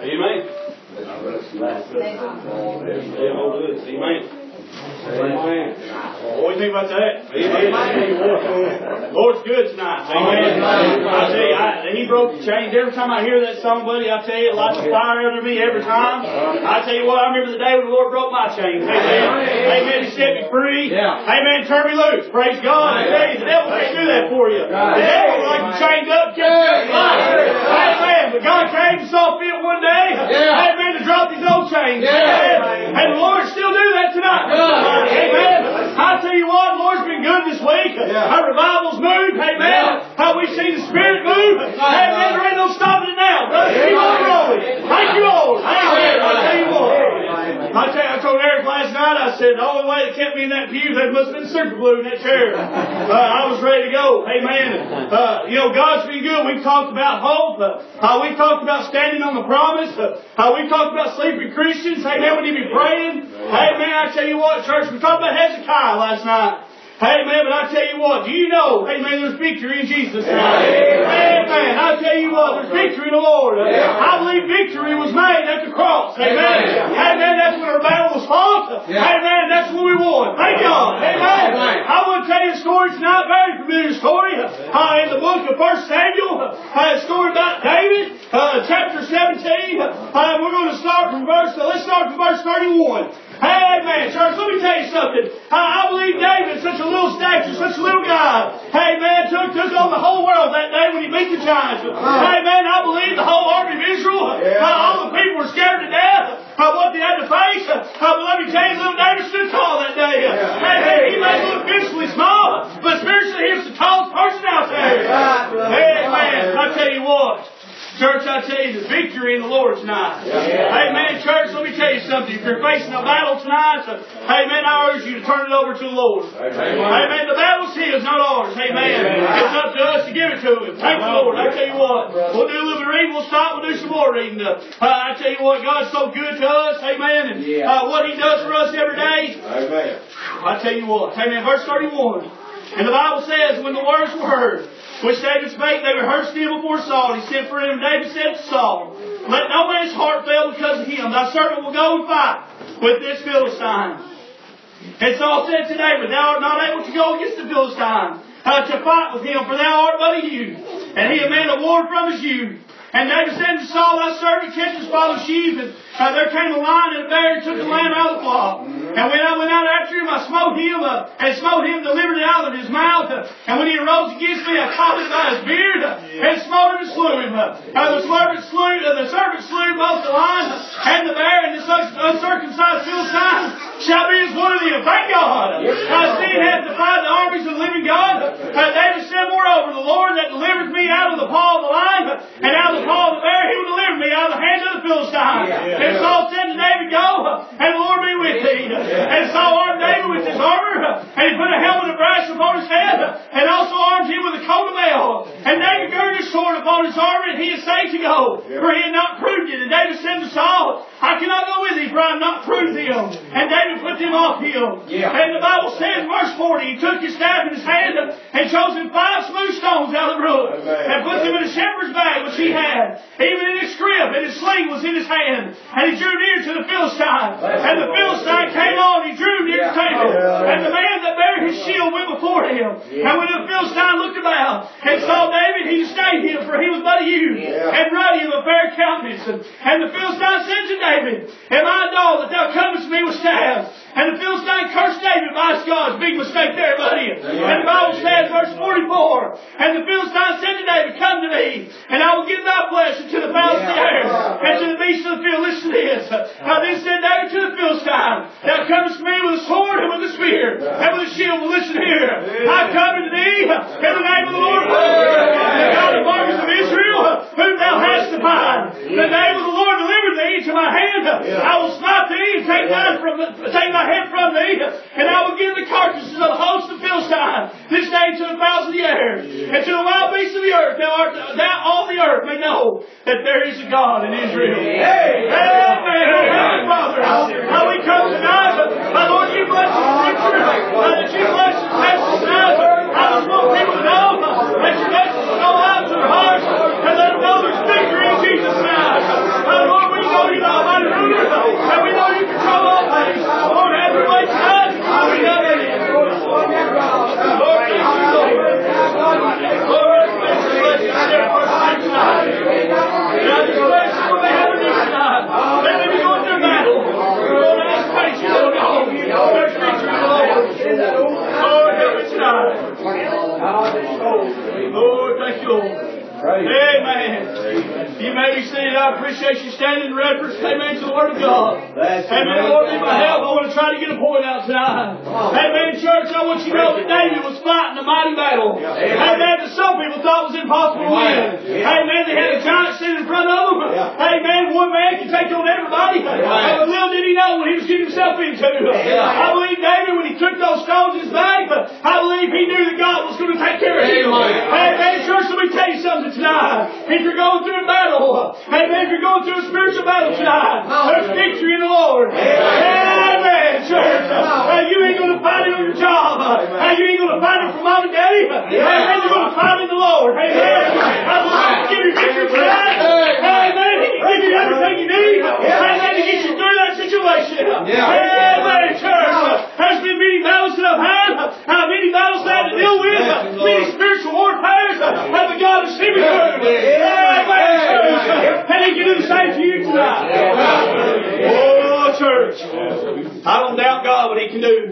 Amen. Amen. Amen. What do you think about that? Amen. Lord's good tonight. Amen. I tell you, He broke the chains. Every time I hear that song, buddy, I tell you, it lights a fire under me every time. I tell you what, I remember the day when the Lord broke my chains. Amen. Amen. He set me free. Amen. Turn me loose. Praise God. I tell you, the devil can't do that for you. The devil would like you chained up, kept you alive. Amen. But God came and saw fit one day. Amen. To drop these old chains. Amen. And the Lord still do that tonight. Amen. I tell you what, the Lord's been good this week. Our revival's moved. Amen. How we've seen the Spirit move. Amen. There ain't no stopping it now. Brother, keep on rolling. Thank you, Lord. Amen. I tell you what. I told Eric last night, I said, the only way that kept me in that pew, there must have been super glue in that chair. I was ready to go. Amen. God's been good. We've talked about hope. We've talked about standing on the promise. We've talked about sleeping Christians. Amen. When you be praying. Amen. I tell you what, church, we talked about Hezekiah last night. Amen. But I tell you what, do you know, amen, there's victory in Jesus tonight. Amen. I tell you what, there's victory in the Lord. I believe victory was made at the cross. Amen. Amen. That's when our battle was fought. Amen. That's when we won. Thank God. Amen. I want to tell you a story tonight, very familiar story. In the book of 1 Samuel, a story about David, chapter 17. We're going to start from let's start from verse 31. Amen, church. Let me tell you something. I believe David, such a little stature, such a little guy, amen, took on the whole world that day when he beat the giants. Amen. I believe the whole army of Israel, all the people were scared to death of what they had to face. But let me tell you, little David stood tall that day. Amen. He may look physically small, but spiritually he was the tallest person out there. Amen. I tell you what. Church, I tell you, there's victory in the Lord tonight. Amen. Church, let me tell you something. If you're facing a battle tonight, amen, I urge you to turn it over to the Lord. Amen. The battle's His, not ours. Amen. It's up to us to give it to Him. Thank the Lord. I tell you what, we'll do a little bit of reading. We'll stop. We'll do some more reading. I tell you what, God's so good to us. Amen. And what He does for us every day. Amen. I tell you what. Amen. Verse 31. And the Bible says, when the words were heard, which David spake, they rehearsed him before Saul. He sent for him, and David said to Saul, let no man's heart fail because of him. Thy servant will go and fight with this Philistine. And Saul said to David, thou art not able to go against the Philistine, to fight with him, for thou art but a youth, and he a man of war from his youth. And David said to Saul, thy servant catches father's sheep, and there came a lion and a bear and took the lamb out of the flock. And when I went out after him, I smote him, delivered it out of his mouth. And when he arose against me, I caught him by his beard, and smote him and slew him. The servant slew both the lion and the bear, and the uncircumcised Philistine shall be as one of them. Thank God. Seeing hath defied the armies of the living God. David said, moreover, the Lord that delivered me out of the paw of the lion, and out of the paw of the bear, He will deliver me out of the hand of the Philistine. And Saul said to David, go, and the Lord be with thee. And Saul armed David with his armor, and he put a helmet of brass upon his head, and also armed him with a coat of mail. And David girded his sword upon his armor, and he essayed to go, for he had not proved it. And David said to Saul, I cannot go with thee, for I have not proved them. And David put them off him. And the Bible says, verse 40, he took his staff in his hand, and chose him 5 smooth stones out of the brook, and put them in a shepherd's bag which he had, even in his scrip, and his sling was in his hand. And he drew near to the Philistine. And the Philistine came on, he drew near to David. And the man that bare his shield went before him. And when the Philistine looked about, and saw David, he disdained him, for he was but a youth, and ruddy of a fair countenance. And the Philistine said to David, am I a dog that thou comest to me with staves? And the Philistine cursed David by his gods. Big mistake there, buddy. And the Bible says, verse 44, and the Philistine said to David, come to me, and I will give thy flesh unto the fowls of the air, and to the beasts of the field. Listen to this. Then said David to the Philistine, thou comest to me with a sword and with a spear, and with a shield. Well, listen here. I come to thee in the name of the Lord, the God of armies of Israel, whom thou hast defied. The name of the Lord deliver thee into my hand. I will smite thee and take thy head from thee, and I will give the carcasses of the host of Philistine this day to the fowls of the air, and to the wild beasts of the earth. Thou all the earth may know that there is a God in Israel. Amen. Father, how we come tonight, my Lord, you bless the preacher, that you bless the message tonight. I just want people to know that your message will go out to their hearts, and let them know there's victory in Jesus tonight. Lord, we I appreciate you standing in reference, amen, to the Word of God. Amen, Lord, need my help. I want to try to get a point out tonight. Amen, church, I want you to know that David was fighting a mighty battle. Amen, that some people thought was impossible to win. Amen, they had a giant sitting in front of them. Amen, one man can take on everybody. But little did he know what he was getting himself into. I believe David, when he took those stones in his bag, I believe he knew that God was going to take care of him. Amen, church, let me tell you something tonight. If you're going through a battle, amen, if you're going through a spiritual battle tonight, there's victory in the Lord. Amen, church. You ain't going to fight it on your job. You ain't going to fight it from mom and daddy. Amen, you're going to fight it in the Lord. Amen. I want to give you victory tonight. Amen, He can give you everything you need. Amen, to get you through that situation. Amen, church. There's been many battles that I've had, many battles that I had to deal with, many spiritual warfares, but God has seen me through. Amen, church. And He can do the same to you tonight. Oh, church. I don't doubt God what He can do.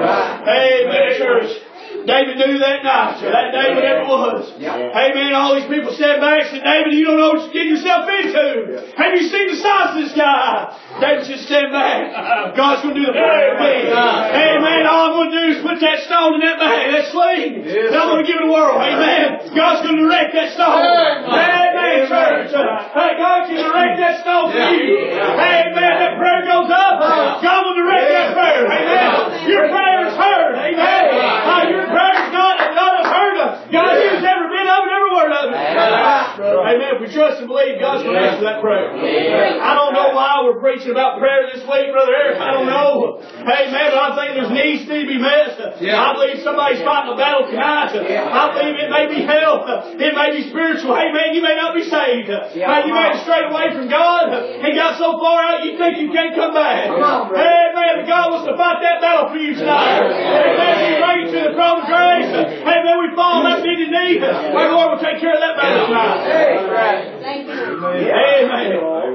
Amen, church. David knew that night, or that day, whatever it was. Amen. All these people stand back and said, David, you don't know what you're getting yourself into. Have you seen the size of this guy? David just stand back. God's going to do the prayer for me. Amen. All I'm going to do is put that stone in that bag, that sling, and I'm going to give it a whirl. Amen. God's going to direct that stone. Amen, church. God can direct that stone for you. Amen. That prayer goes up. God will direct that prayer. Amen. Your prayer is heard. Amen. Your prayer is not unheard of. God hears every bit of it, every word of it. Amen. If we trust and believe, God's going to answer that prayer. I don't know why we're preaching about prayer this week, Brother Eric. I don't know. Amen. But I think there's needs need to be met. I believe somebody's fighting a battle tonight. I believe it may be health. It may be spiritual. Amen. You may not be saved. You may have strayed away from God and got so far out you think you can't come back. Amen. But God wants to fight that battle for you tonight. Amen. We bring you to the throne of grace. Amen. We fall on that bended knee. Our Lord will take care of that battle tonight. Thank you. Amen.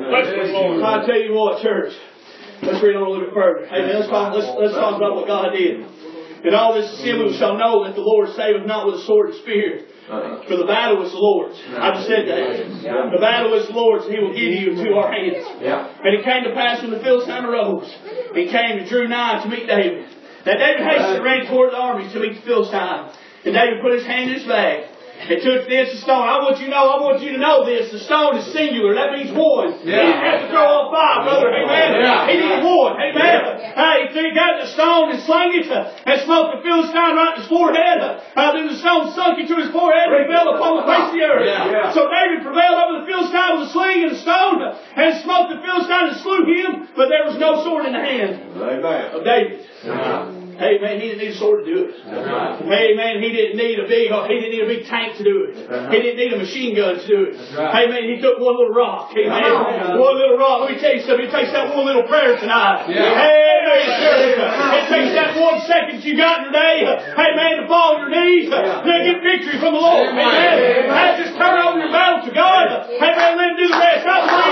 I'll tell you what, church. Let's read on a little bit further. Amen. Let's talk about what God did. In all this assembly we shall know that the Lord saveth not with a sword and spear. For the battle is the Lord's. I just said that. The battle is the Lord's, and He will give you into our hands. And it came to pass when the Philistine arose, He came and drew nigh to meet David. Now David hastened and ran toward the armies to meet the Philistine. And David put his hand in his bag and took thence a stone. I want you to know this. The stone is singular. That means one. He didn't have to throw all five, brother. Amen. He needed one. Amen. He got the stone and slung it and smote the Philistine right in his forehead. Then the stone sunk into his forehead and fell upon the face of the earth. So David prevailed over the Philistine with a sling and a stone and smote the Philistine and slew him, but there was no sword in the hand of David. Amen. He didn't need a sword to do it. Amen. He didn't need a big tank to do it. He didn't need a machine gun to do it. Amen. He took one little rock. Amen. One little rock. Let me tell you something. It takes that one little prayer tonight. Amen. It takes that 1 second you got in your day. Amen. To fall on your knees. Then get victory from the Lord. Amen. Just turn over your battle to God. Amen. Let Him do the rest.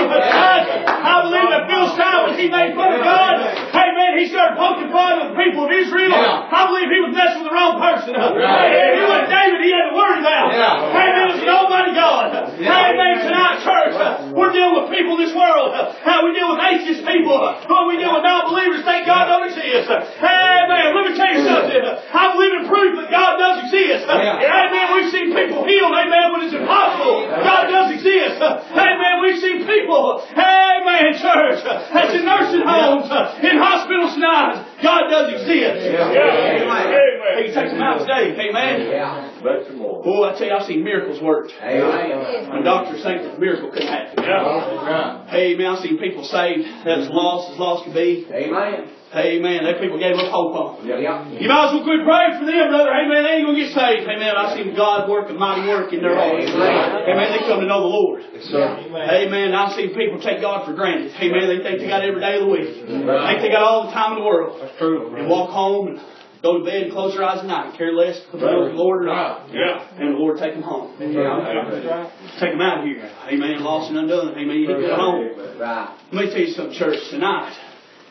I believe that Philistine, when he made fun of God, amen, he started poking fun at the people of Israel. I believe he was messing with the wrong person. He wasn't David he had to worry about. Amen. It was an almighty God. Amen. Tonight, church, we're dealing with people in this world. We deal with atheist people. We deal with non-believers. Thank God don't exist. Amen. Let me tell you something. I believe in proof that God does exist. Amen. We've seen people healed. Amen. When it's impossible, God does exist. Amen. We've seen people. Amen. Church, that's in nursing homes, in hospitals tonight. God does exist. Amen. He takes them out today. Amen. Oh, I tell you, I've seen miracles worked. When doctors think that the miracle couldn't happen. Amen. I've seen people saved as lost can be. Amen. Amen. That people gave up hope on. You might as well quit praying for them, brother. Amen. They ain't going to get saved. Amen. I've seen God work a mighty work in their lives. Amen. They come to know the Lord. Amen. I've seen people take God for granted. Amen. They think they got every day of the week. They think they got all the time in the world. That's true. And walk home and go to bed and close their eyes at night and care less if they know the Lord or not. And the Lord take them home. Take them out of here. Amen. Lost and undone. Amen. You need to go home. Let me tell you something, church, tonight.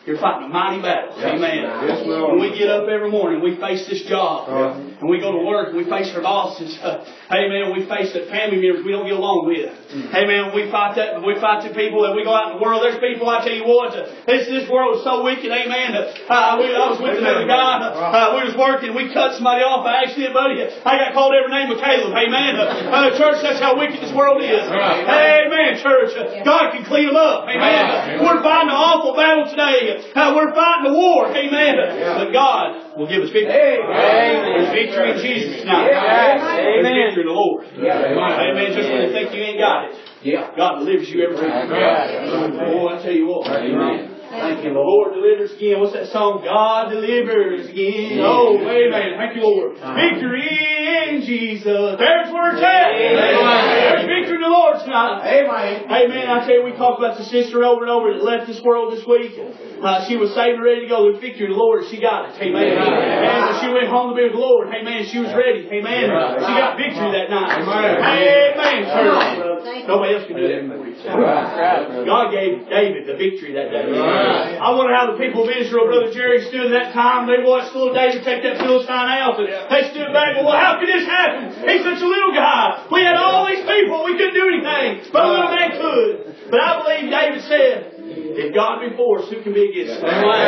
you're fighting a mighty battle. Amen. When we get up every morning, we face this job. And we go to work and we face our bosses. Amen. We face the family members we don't get along with. Amen. We fight the people that we go out in the world. There's people, I tell you what, this world is so wicked. Amen. I was with another guy. We was working. We cut somebody off by accident, buddy. I got called every name of Caleb. Amen. Church, that's how wicked this world is. Amen, church. God can clean them up. Amen. We're fighting an awful battle today. We're fighting a war. Amen. But God will give us victory. There's victory in Jesus tonight. There's victory in the Lord. Amen. Just when you think you ain't got it, God delivers you every time. Oh, I tell you what. Amen. Thank you, Lord. Delivers again. What's that song? God delivers again. Oh, amen. Thank you, Lord. Victory in Jesus. There's where it's at. There's victory in the Lord tonight. Amen. Amen. I tell you, we talked about the sister over and over that left this world this week. She was saved and ready to go. There's victory in the Lord. She got it. Amen. And when she went home to be with the Lord, amen, she was ready. Amen. She got victory that night. Amen. Church. Nobody else can do that for you. God gave David the victory that day. I wonder how the people of Israel, Brother Jerry, stood in that time. They watched little David take that Philistine out. And they stood back and, well, how could this happen? He's such a little guy. We had all these people. We couldn't do anything. But a little man could. But I believe David said, if God be for us, who can be against us?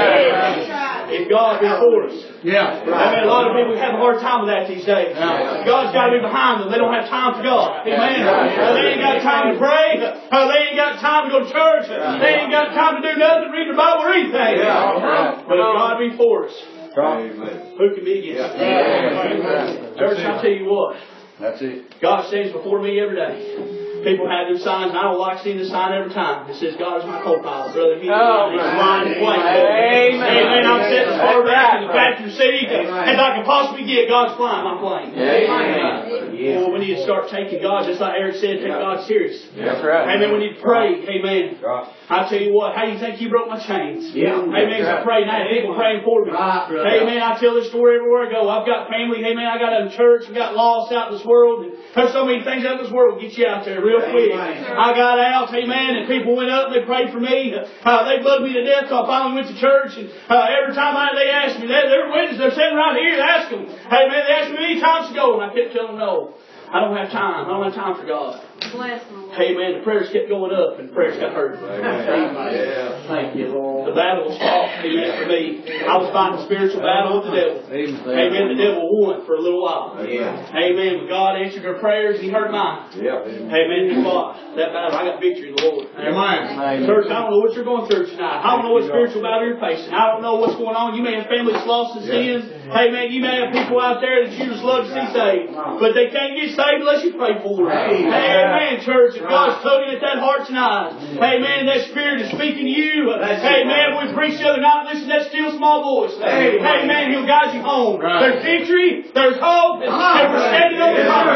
If God be for us. I mean, a lot of people have a hard time with that these days. God's got to be behind them. They don't have time for God. Amen. They ain't got time to pray. They ain't got time to go to church. They ain't got time to do nothing, read the Bible or anything. But if God be for us, who can be against us? Church, I'll tell you what. That's it. God stands before me every day. People have them signs, and I don't like seeing the sign every time. It says, God is my co-pilot, brother. He's flying and flying. Amen. I'm sitting as far back in the passenger seat as I can possibly get. God's flying my plane. Amen. Well, we need to start taking God, just like Eric said, take God serious. That's right. Amen. We need to pray. Amen. I tell you what, how do you think He broke my chains? Amen. Because I prayed, and I had people praying for me. Amen. I tell this story everywhere I go. I've got family. Amen. I got a church. I've got lost out in this world. And there's so many things out in this world that get you out there real quick. I got out, amen, and people went up and they prayed for me. They bugged me to death, so I finally went to church. And every time they asked me, they're witnesses, they're sitting right here, ask them. Amen. They asked me many times to go, and I kept telling them no. I don't have time. I don't have time for God. Bless them. Amen. The prayers kept going up and the prayers got heard. Amen. Thank you, Lord. The battle was fought. Amen. For me, I was fighting a spiritual battle with the devil. Amen. The devil won for a little while. Amen. But God answered our prayers and He heard mine. Amen. He fought that battle. I got victory in the Lord. Amen. Church, I don't know what you're going through tonight. I don't know what spiritual battle you're facing. I don't know what's going on. You may have families lost in sins. Amen. You may have people out there that you just love to see saved. But they can't get saved unless you pray for them. Amen, church. If God's tugging at that heart tonight, amen, that Spirit is speaking to you. Amen. We preached the other night. Listen to that still small voice. Amen. He'll guide you home. There's victory. There's hope. And we're standing on the promise.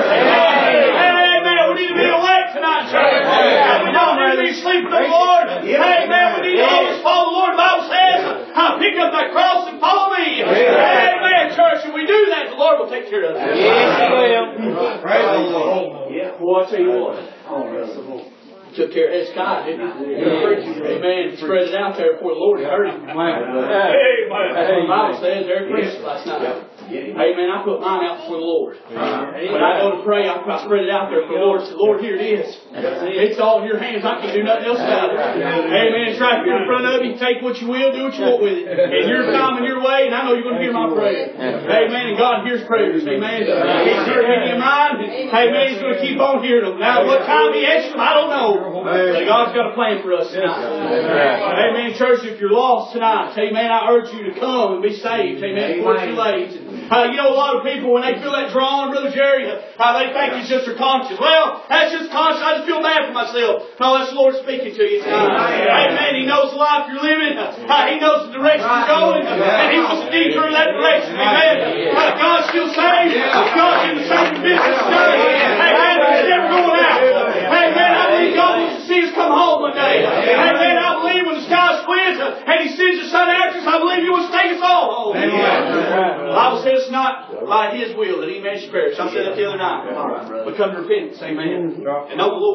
Amen. We need to be awake tonight, church. We don't need to be sleeping on the Lord. Amen. We need to always follow the Lord. The Bible says, pick up that cross and follow me. Amen, church. If we do that, the Lord will take care of us. Yes, He will. Praise the Lord. Well, I'll tell you what. Took care of Scott, didn't he? Amen. Spread it out there before the Lord heard him. Amen. The Bible says there at Christmas last night. Amen. I put mine out before the Lord. When I go to pray, I spread it out there for the Lord. I said, Lord, here it is. It's all in your hands. I can't do nothing else about it. Amen. It's right here in front of you. Take what you will, do what you want with it. In your time and your way, and I know you're going to hear my prayer. Amen. And God hears prayers. Amen. He's hearing your mind. Amen. He's going to keep on hearing them. Now, what time He answers them, I don't know. But God's got a plan for us tonight. Amen. Church, if you're lost tonight, amen, I urge you to come and be saved. Amen. Before it's too late. You know, a lot of people, when they feel that drawn, Brother Jerry, they think it's just their conscience. Well, that's just conscience. I just feel bad for myself. No, that's the Lord speaking to you tonight. Amen. He knows the life you're living. He knows the direction you're going. And He wants to lead you in that direction. Amen. God's still saved. God's in the same business tonight. Amen. He's never going out. Amen. I believe God wants to see us come home one day. Amen. I believe when the sky splits and He sends the sun after us, I believe He wants to take us all home. The Bible says it's not by His will that any man should perish. I said that the other night. But come to repentance. Amen. And know the Lord.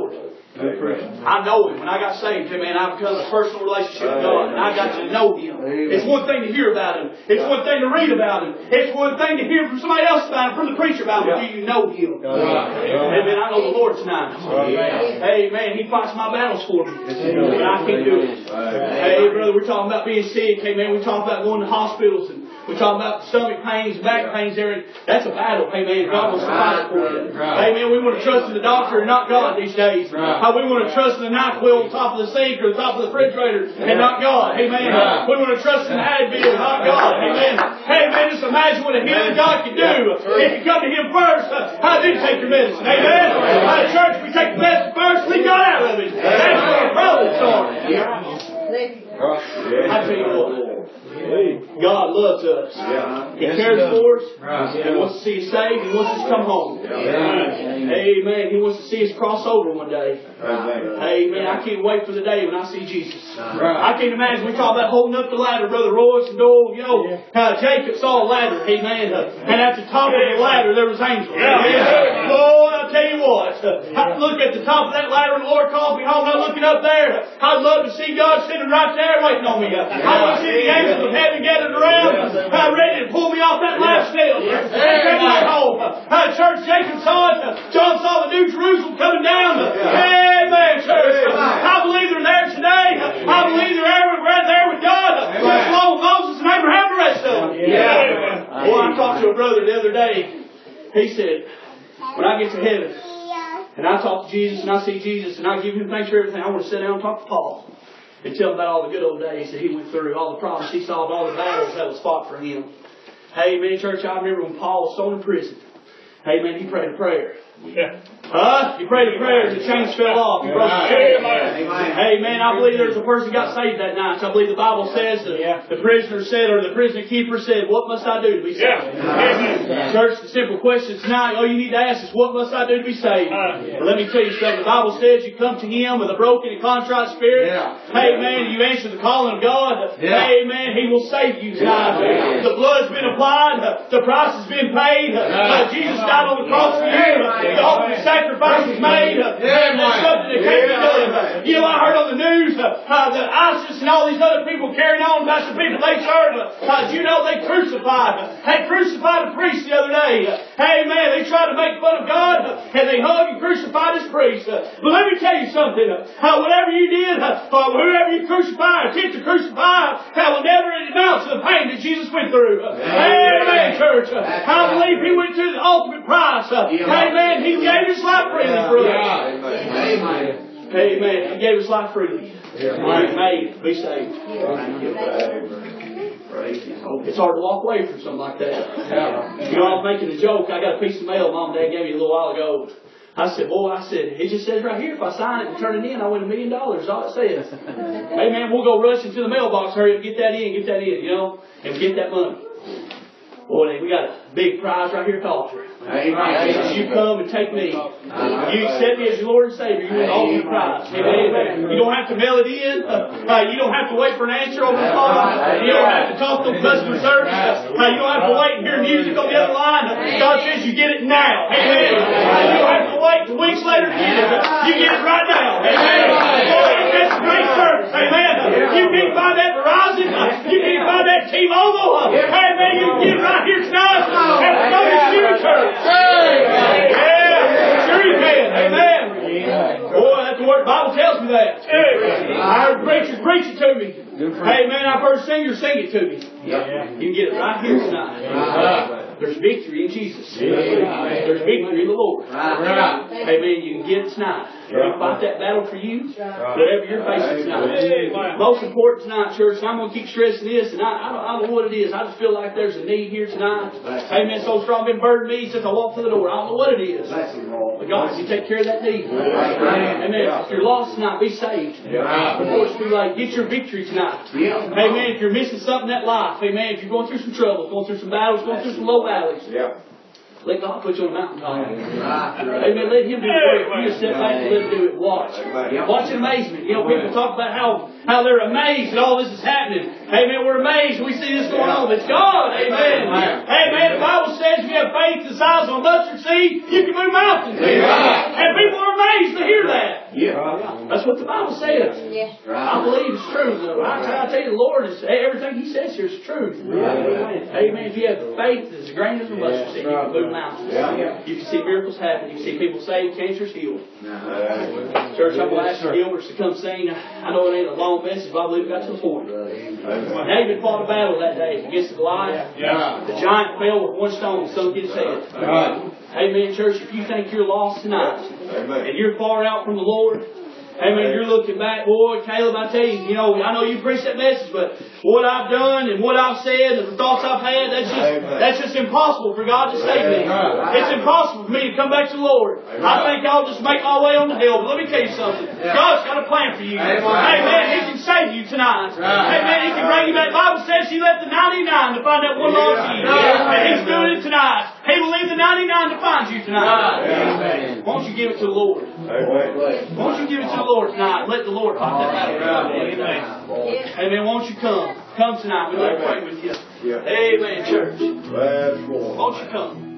I know Him. When I got saved, man, I become a personal relationship with God, and I got to know Him. It's one thing to hear about Him. It's one thing to read about Him. It's one thing to hear from somebody else about Him, from the preacher about Him. Do you know Him? Amen. I know the Lord tonight. Amen. He fights my battles for me, and I can do it. Hey, brother, we're talking about being sick. Amen. We talk about going to hospitals, and we talk about stomach pains and back pains there. That's a battle. Amen. God wants to fight it for you. Amen. We want to trust in the doctor and not God these days. How we want to trust in the NyQuil on top of the sink or the top of the refrigerator and not God. Amen. We want to trust in the Advil and not God. Amen. Hey, man, just imagine what a healing God can do if you come to Him first. How did you take your medicine? Amen. At church, we take the medicine first, leave God out of it. That's where our problems are. I tell you what. God loves us. He cares for us. He wants to see us saved. He wants us to come home. Amen. He wants to see us cross over one day. Amen. I can't wait for the day when I see Jesus. I can't imagine. We talk about holding up the ladder, Brother Royce and Dole. You know, Jacob saw a ladder. Amen. And at the top of the ladder there was angels. Amen. Oh, I'll tell you what. I look at the top of that ladder and the Lord calls me home. I'm looking up there. I'd love to see God sitting right there waiting on me. I want to see the angels of heaven gathered around, ready to pull me off that last nail. Take me home. Church, Jacob saw it. John saw the New Jerusalem coming down. Amen, church. I believe they're there today. I believe they're right there with God. Just along with Moses and Abraham, the rest of them. Well, I talked to a brother the other day. He said, when I get to heaven, and I talk to Jesus, and I see Jesus, and I give Him thanks for everything, I want to sit down and talk to Paul. And tell him about all the good old days that he went through, all the problems he solved, all the battles that was fought for him. Amen, church. I remember when Paul was thrown in prison. Amen. He prayed a prayer. He prayed a prayer and the chains fell off. He broke the chains. Amen. I believe there's a person got saved that night. I believe the Bible says that the prisoner said, or the prison keeper said, what must I do to be saved? Church, the simple question tonight, all you need to ask is, what must I do to be saved? Well, let me tell you something. The Bible says you come to Him with a broken and contrite spirit. Amen. You answer the calling of God. Amen. He will save you tonight. The blood's been applied. The price has been paid. Jesus died on the cross for you. The ultimate sacrifice was made. There's something that can't be done. You know, I heard on the news that ISIS and all these other people carrying on about the people they serve. You know, they crucified a priest the other day. Amen. They tried to make fun of God, and they hugged and crucified this priest. But let me tell you something. Whatever you did, whoever you crucified, attempt to crucify, will never amount to the pain that Jesus went through. Amen, church. I believe He went to the ultimate price. Amen. He gave His life freely for us. Amen. He gave His life freely. Amen. Be saved. It's hard to walk away from something like that. You know, I was making a joke. I got a piece of mail Mom and Dad gave me a little while ago. I said, it just says right here, if I sign it and turn it in, I win $1 million. That's all it says. Hey man, we'll go rush into the mailbox, hurry up, get that in, you know, and get that money. Boy, we got a big prize right here at the altar. Amen. You come and take me. You accept me as your Lord and Savior. You win the ultimate prize. Amen. You don't have to mail it in. You don't have to wait for an answer over the phone. You don't have to talk to customer service. You don't have to wait and hear music on the other line. God says you get it now. Amen. You don't have to wait weeks later to get it. You get it right now. Amen. Boy, that's great service. Amen. You can't buy that Verizon. You can't buy that T-Mobile. Amen. You can get it right here tonight. And we're going to see the church. Yeah. Sure you can. Amen. Boy, that's the word. The Bible tells me that. I heard preachers preach it to me. Amen. I've heard singers sing it to me. You can get it right here tonight. There's victory in Jesus. There's victory in the Lord. Amen. You can get it tonight. You can fight that battle for you. Whatever you're facing tonight. Most important tonight, church, and I'm going to keep stressing this, and I don't know what it is. I just feel like there's a need here tonight. Amen. So strong, been burdened me since I walked through the door. I don't know what it is. But God, you take care of that need. Amen. If you're lost tonight, be saved. Before it's too late, get your victory tonight. Amen. If you're missing something in that life, amen. If you're going through some trouble, going through some battles, going through some low valleys. Let God put you on a mountaintop. Amen. Let Him do the work. You just sit back and let Him do it. Watch. Watch in amazement. You know, people talk about how they're amazed that all this is happening. Amen. We're amazed. We see this going on. It's God. Amen. Amen. The Bible says if you have faith the size of a mustard seed, you can move mountains. And people are amazed to hear that. Yeah. That's what the Bible says. Yes. I believe it's true. I tell you, the Lord is everything He says here is true. Amen. If you have faith as a grain of the mustard seed, you can move mountains. You can see miracles happen. You can see people saved, cancers healed. Church, I'm going to ask the Gilberts to come sing. I know it ain't a long message, but I believe we got to the point. David fought a battle that day against Goliath. The giant fell with one stone. Some kids said. Amen, church. If you think you're lost tonight, and you're far out from the Lord, amen, you're looking back, boy, Caleb, I tell you, I know you preached that message, but what I've done and what I've said and the thoughts I've had, that's just impossible for God to save me. It's impossible for me to come back to the Lord. I think I'll just make my way on to hell. But let me tell you something. God's got a plan for you. Amen. He can save you tonight. Amen. He can bring you back. The Bible says He left the 99 to find that one lost sheep. And He's doing it tonight. He will leave the 99 to find you tonight. Won't you give it to the Lord? Won't you give it to the Lord tonight? Let the Lord fight that battle. Amen. Won't you come? Come tonight. We'd like to pray with you. Amen, church. Won't you come?